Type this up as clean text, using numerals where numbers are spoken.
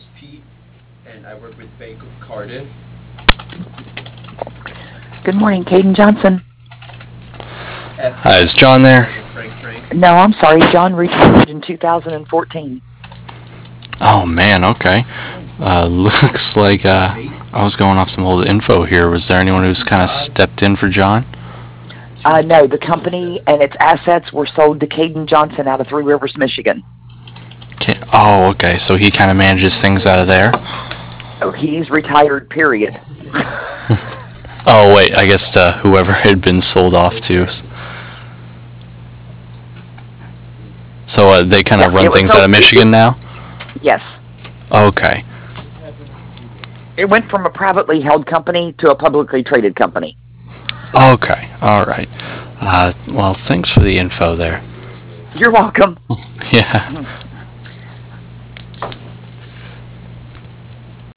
name's Pete, and I work with Bank of Cardiff. Good morning, Caden Johnson. Hi, is John there? Frank. No, I'm sorry. John retired in 2014. Oh man, okay. Looks like I was going off some old info here. Was there anyone who's kind of stepped in for John? No, the company and its assets were sold to Caden Johnson out of Three Rivers, Michigan. Oh, okay. So he kind of manages things out of there. Oh, he's retired, period. Oh wait, I guess whoever had been sold off to. So they kind of run things out of Michigan now? Yes. Okay. It went from a privately held company to a publicly traded company. Okay, all right. Well, thanks for the info there. You're welcome. Yeah.